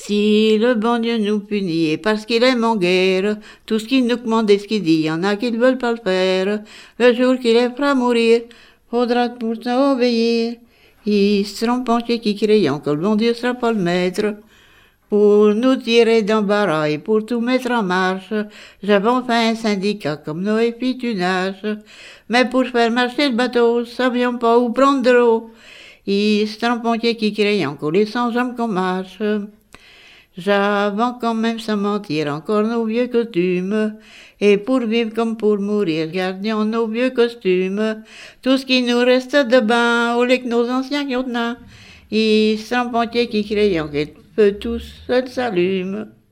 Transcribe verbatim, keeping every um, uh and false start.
Si le bon Dieu nous punit, et parce qu'il aime en guerre, tout ce qu'il nous commande et ce qu'il dit, y en a qui ne veulent pas le faire. Le jour qu'il est prêt à mourir, faudra pourtant obéir. Ils seront penchés qui crayant que le bon Dieu sera pas le maître. Pour nous tirer d'embarras et pour tout mettre en marche, j'avais enfin un syndicat comme Noé fit une hache. Mais pour faire marcher le bateau, ne savions pas où prendre de l'eau. Ils seront penchés qui crayant qu'on les sans jambes qu'on marche. J'avais quand même sans mentir encore nos vieux costumes, et pour vivre comme pour mourir, gardions nos vieux costumes, tout ce qui nous reste de bain, au lieu que nos anciens lieutenants, ils sont pontiers qui crayons que le feu tout seul s'allume.